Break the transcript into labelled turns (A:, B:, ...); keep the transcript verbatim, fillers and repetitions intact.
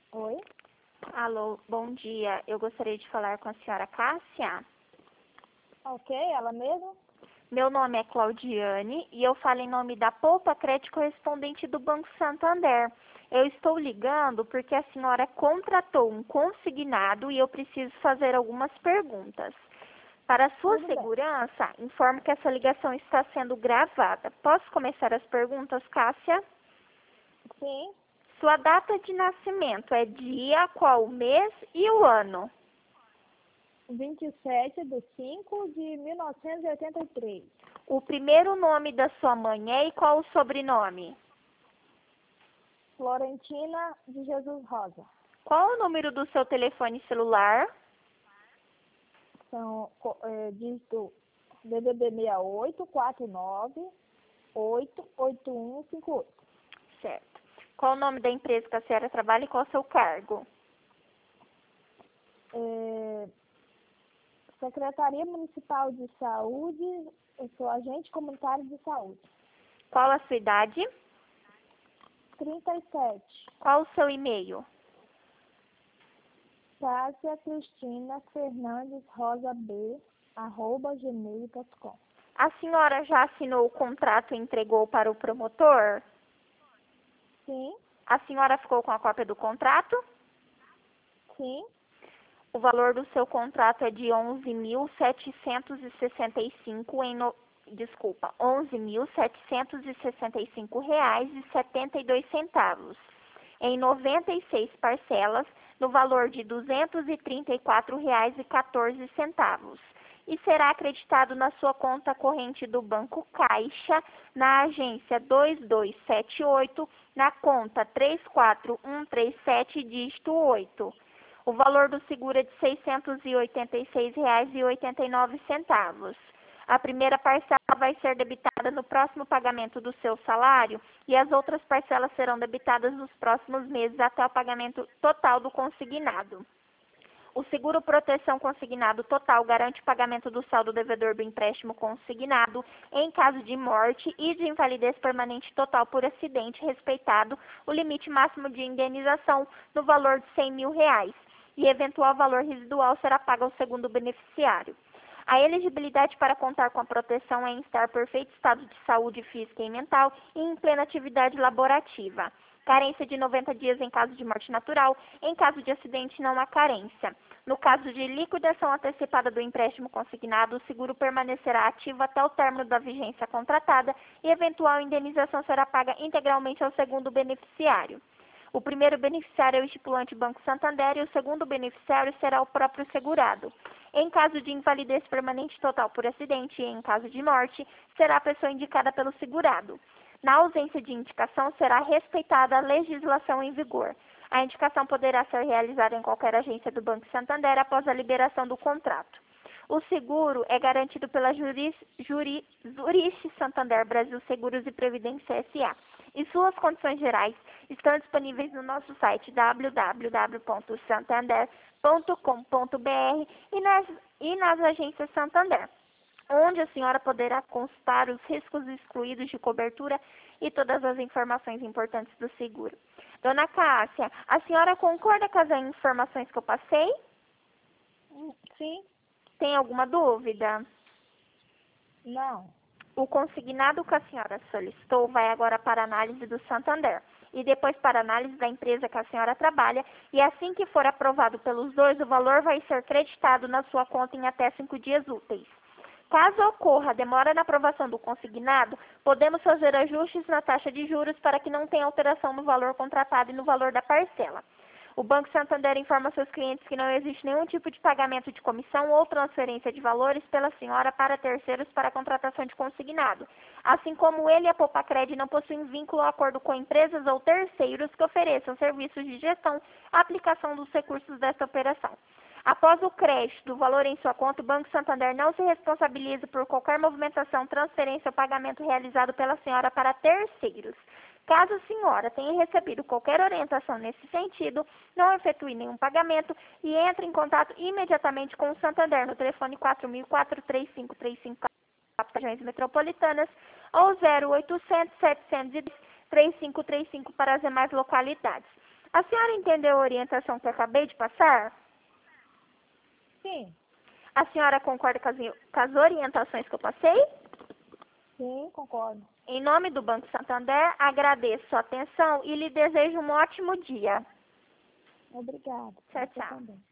A: Oi?
B: Alô, bom dia. Eu gostaria de falar com a senhora Cássia.
A: Ok, ela mesma?
B: Meu nome é Claudiane e eu falo em nome da Poupa Crédito correspondente do Banco Santander. Eu estou ligando porque a senhora contratou um consignado e eu preciso fazer algumas perguntas. Para sua
A: Tudo bem.
B: segurança, informo que essa ligação está sendo gravada. Posso começar as perguntas, Cássia?
A: Sim,
B: Sua data de nascimento é dia, qual mês e o ano?
A: vinte e sete de cinco de mil novecentos e oitenta e três.
B: O primeiro nome da sua mãe é e qual o sobrenome?
A: Florentina de Jesus Rosa.
B: Qual o número do seu telefone celular?
A: São co- é, dígito D D D seis oito quatro nove oito oito um cinco oito.
B: Certo. Qual o nome da empresa que a senhora trabalha e qual o seu cargo?
A: É, Secretaria Municipal de Saúde, eu sou agente comunitário de saúde.
B: Qual a sua idade?
A: trinta e sete.
B: Qual o seu e-mail?
A: Cássia Cristina Fernandes Rosa B, arroba gmail ponto com.
B: A senhora já assinou o contrato e entregou para o promotor?
A: Sim,
B: A senhora ficou com a cópia do contrato?
A: sim,
B: O valor do seu contrato é de onze mil setecentos e sessenta e cinco em no... desculpa, onze mil setecentos e sessenta e cinco reais e setenta e dois centavos, em noventa e seis parcelas, no valor de duzentos e trinta e quatro reais e quatorze centavos, e será acreditado na sua conta corrente do Banco Caixa, na agência dois dois sete oito, na conta três quatro um três sete, dígito oito. O valor do seguro é de seiscentos e oitenta e seis reais e oitenta e nove centavos. A primeira parcela vai ser debitada no próximo pagamento do seu salário e as outras parcelas serão debitadas nos próximos meses até o pagamento total do consignado. O seguro proteção consignado total garante o pagamento do saldo devedor do empréstimo consignado em caso de morte e de invalidez permanente total por acidente, respeitado o limite máximo de indenização no valor de cem mil reais, e eventual valor residual será pago ao segundo beneficiário. A elegibilidade para contar com a proteção é em estar em perfeito estado de saúde física e mental e em plena atividade laborativa. Carência de noventa dias em caso de morte natural. Em caso de acidente, não há carência. No caso de liquidação antecipada do empréstimo consignado, o seguro permanecerá ativo até o término da vigência contratada e eventual indenização será paga integralmente ao segundo beneficiário. O primeiro beneficiário é o estipulante Banco Santander e o segundo beneficiário será o próprio segurado. Em caso de invalidez permanente total por acidente e em caso de morte, será a pessoa indicada pelo segurado. Na ausência de indicação, será respeitada a legislação em vigor. A indicação poderá ser realizada em qualquer agência do Banco Santander após a liberação do contrato. O seguro é garantido pela Juris, Juri, Zurich Santander Brasil Seguros e Previdência S A E suas condições gerais estão disponíveis no nosso site w w w ponto santander ponto com ponto b r e nas, e nas agências Santander, onde a senhora poderá consultar os riscos excluídos de cobertura e todas as informações importantes do seguro. Dona Cássia, a senhora concorda com as informações que eu passei?
A: Hum, sim,
B: Tem alguma dúvida?
A: não.
B: O consignado que a senhora solicitou vai agora para análise do Santander e depois para análise da empresa que a senhora trabalha, e assim que for aprovado pelos dois, o valor vai ser creditado na sua conta em até cinco dias úteis. Caso ocorra demora na aprovação do consignado, podemos fazer ajustes na taxa de juros para que não tenha alteração no valor contratado e no valor da parcela. O Banco Santander informa seus clientes que não existe nenhum tipo de pagamento de comissão ou transferência de valores pela senhora para terceiros para a contratação de consignado, assim como ele e a Popacred não possuem vínculo ou acordo com empresas ou terceiros que ofereçam serviços de gestão e aplicação dos recursos desta operação. Após o crédito do valor em sua conta, o Banco Santander não se responsabiliza por qualquer movimentação, transferência ou pagamento realizado pela senhora para terceiros. Caso a senhora tenha recebido qualquer orientação nesse sentido, não efetue nenhum pagamento e entre em contato imediatamente com o Santander no telefone quatro mil e quatro, três cinco três cinco, regiões metropolitanas, ou zero oitocentos, setecentos e dez, três cinco três cinco para as demais localidades. A senhora entendeu a orientação que eu acabei de passar?
A: Sim.
B: A senhora concorda com as, com as orientações que eu passei?
A: Sim, concordo.
B: Em nome do Banco Santander, agradeço sua atenção e lhe desejo um ótimo dia.
A: Obrigada.
B: Tchau,
A: Você
B: tchau.
A: também.